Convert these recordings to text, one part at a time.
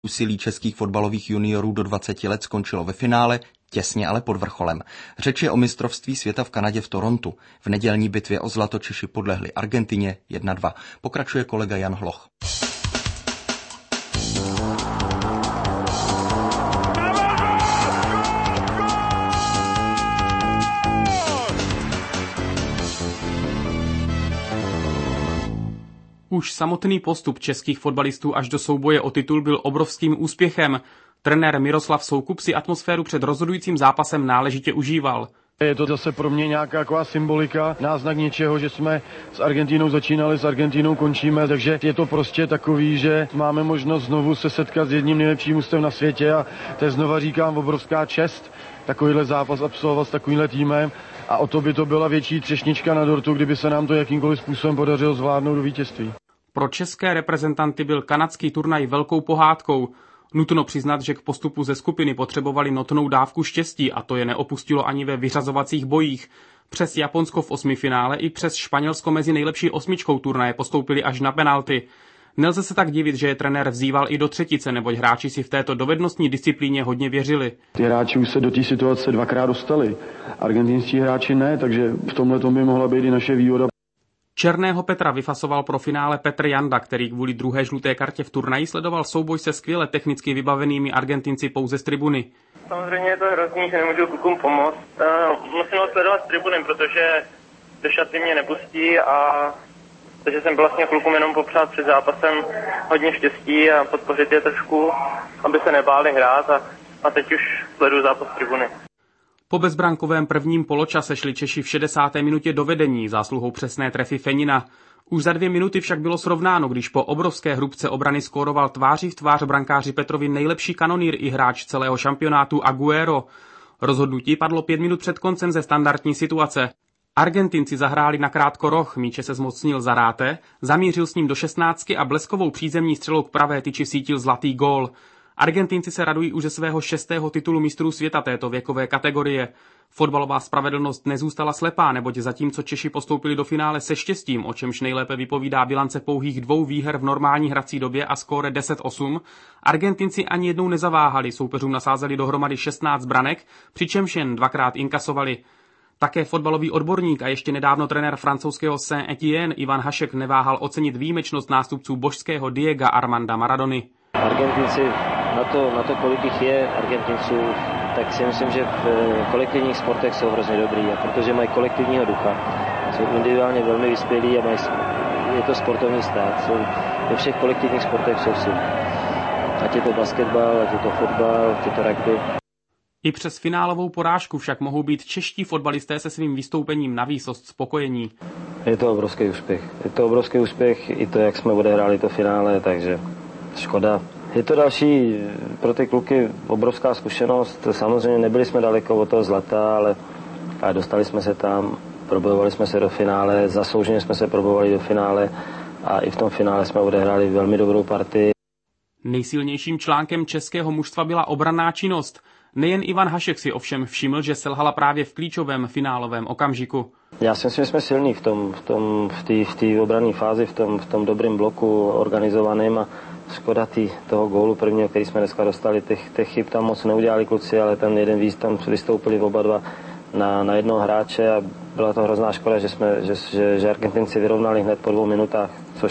Úsilí českých fotbalových juniorů do 20 let skončilo ve finále, těsně ale pod vrcholem. Řeč je o mistrovství světa v Kanadě v Torontu. V nedělní bitvě o zlato Češi podlehli Argentině 1-2. Pokračuje kolega Jan Hloch. Už samotný postup českých fotbalistů až do souboje o titul byl obrovským úspěchem. Trenér Miroslav Soukup si atmosféru před rozhodujícím zápasem náležitě užíval. Je to zase pro mě nějaká taková symbolika, náznak něčeho, že jsme s Argentínou začínali, s Argentínou končíme, takže je to prostě takový, že máme možnost znovu se setkat s jedním nejlepším mužstvem na světě a to je, znova říkám, obrovská čest takovýhle zápas absolvovat s takovýmhle týmem a o to by to byla větší třešnička na dortu, kdyby se nám to jakýmkoliv způsobem podařilo zvládnout do vítězství. Pro české reprezentanty byl kanadský turnaj velkou pohádkou. Nutno přiznat, že k postupu ze skupiny potřebovali notnou dávku štěstí a to je neopustilo ani ve vyřazovacích bojích. Přes Japonsko v osmifinále i přes Španělsko mezi nejlepší osmičkou turnaje postoupili až na penalty. Nelze se tak divit, že je trenér vzýval i do třetice, neboť hráči si v této dovednostní disciplíně hodně věřili. Ty hráči už se do té situace dvakrát dostali. Argentinští hráči ne, takže v tomhle by mohla být i naše výhoda. Černého Petra vyfasoval pro finále Petr Janda, který kvůli druhé žluté kartě v turnaji sledoval souboj se skvěle technicky vybavenými Argentinci pouze z tribuny. Samozřejmě je to hrozný, že nemůžu klukům pomoct. Musím ho sledovat z tribuny, protože do šaty mě nepustí takže jsem vlastně klukům jenom popřát před zápasem hodně štěstí a podpořit je trošku, aby se nebáli hrát a teď už sleduju zápas z tribuny. Po bezbrankovém prvním poločase šli Češi v 60. minutě do vedení zásluhou přesné trefy Fenina. Už za 2 minuty však bylo srovnáno, když po obrovské hrubce obrany skóroval tváří v tvář brankáři Petrovi nejlepší kanonýr i hráč celého šampionátu Agüero. Rozhodnutí padlo 5 minut před koncem ze standardní situace. Argentinci zahráli nakrátko roh, míče se zmocnil Zarate, zamířil s ním do 16 a bleskovou přízemní střelou k pravé tyči sítil zlatý gól. Argentinci se radují už ze svého 6. titulu mistrů světa této věkové kategorie. Fotbalová spravedlnost nezůstala slepá, neboť zatímco Češi postoupili do finále se štěstím, o čemž nejlépe vypovídá bilance pouhých 2 výher v normální hrací době a skóre 10-8, Argentinci ani jednou nezaváhali, soupeřům nasázeli dohromady 16 branek, přičemž jen 2krát inkasovali. Také fotbalový odborník a ještě nedávno trenér francouzského Saint-Étienne Ivan Hašek neváhal ocenit výjimečnost nástupců božského Diega Armanda Maradony. Argentinci, na to, kolik jich je Argentinců, tak si myslím, že v kolektivních sportech jsou hrozně dobrý, a protože mají kolektivního ducha, jsou individuálně velmi vyspělí a je to sportovní stát, ve všech kolektivních sportech jsou silní. Ať je to basketbal, ať je to fotbal, ať je to rugby. I přes finálovou porážku však mohou být čeští fotbalisté se svým vystoupením na výsost spokojení. Je to obrovský úspěch. Je to obrovský úspěch i to, jak jsme odehráli to finále, takže škoda. Je to další pro ty kluky obrovská zkušenost. Samozřejmě nebyli jsme daleko od toho zlata, ale dostali jsme se tam, probojovali jsme se do finále, zaslouženě jsme se probojovali do finále a i v tom finále jsme odehráli velmi dobrou partii. Nejsilnějším článkem českého mužstva byla obranná činnost. Nejen Ivan Hašek si ovšem všiml, že selhala právě v klíčovém finálovém okamžiku. Já si myslím, že jsme silní v té obranné fázi, v tom dobrém bloku organizovaném a škoda toho gólu prvního, který jsme dneska dostali. Těch chyb tam moc neudělali kluci, ale ten jeden víc tam vystoupili oba dva na jednoho hráče a byla to hrozná škoda, že Argentinci vyrovnali hned po 2 minutách,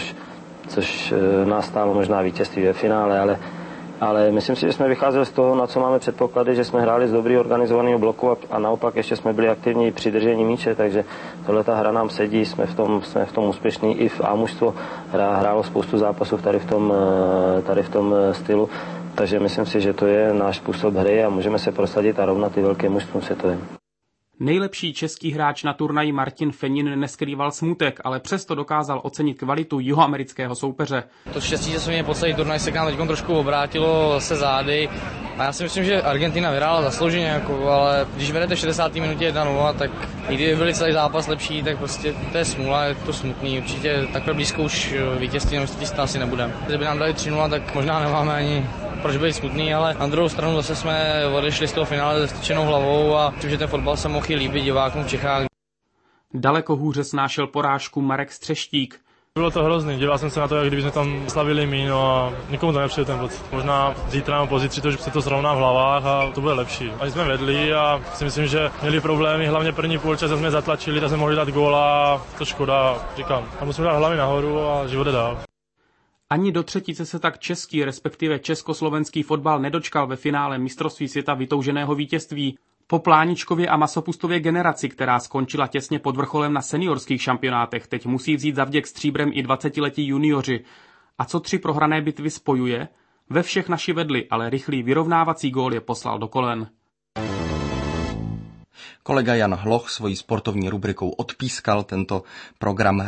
což nás stálo možná vítězství ve finále, ale myslím si, že jsme vycházeli z toho, na co máme předpoklady, že jsme hráli z dobrý organizovaného bloku a naopak ještě jsme byli aktivní při držení míče, takže tohle ta hra nám sedí, jsme v tom úspěšní. I v A-mužstvo hrálo spoustu zápasů tady v tom stylu, takže myslím si, že to je náš způsob hry a můžeme se prosadit a rovnat ty velké mužstvům světovým. Nejlepší český hráč na turnaji Martin Fenin neskrýval smutek, ale přesto dokázal ocenit kvalitu jihoamerického soupeře. To štěstí, že se mě po celý turnaj se k nám teď trošku obrátilo se zády a já si myslím, že Argentina vyhrála zaslouženě, ale když vedete v 60. minutě 1-0, tak i kdyby byli celý zápas lepší, tak prostě to je smůla, je to smutný. Určitě takhle blízko už vítězství asi nebudeme. Kdyby nám dali 3-0, tak možná nemáme ani proč být smutný, ale na druhou stranu zase jsme odešli z toho finále se styčenou hlavou a myslím, že ten fotbal se mohl líbit divákům v Čechách. Daleko hůře snášel porážku Marek Střeštík. Bylo to hrozný, díval jsem se na to, jak kdyby jsme tam slavili míno a nikomu to nepřijde ten pocit. Možná zítra nebo pozítří to, že se to zrovná v hlavách a to bude lepší. A jsme vedli a si myslím, že měli problémy, hlavně první půlčas jsme zatlačili, tak jsme mohli dát góla a to škoda, říkám. A musíme dát hlavy nahoru a život jde dál. Ani do třetice se tak český, respektive československý fotbal nedočkal ve finále mistrovství světa vytouženého vítězství. Po Pláničkově a Masopustově generaci, která skončila těsně pod vrcholem na seniorských šampionátech, teď musí vzít zavděk stříbrem i 20letí junioři. A co 3 prohrané bitvy spojuje? Ve všech naši vedli, ale rychlý vyrovnávací gól je poslal do kolen. Kolega Jan Hloch svojí sportovní rubrikou odpískal tento program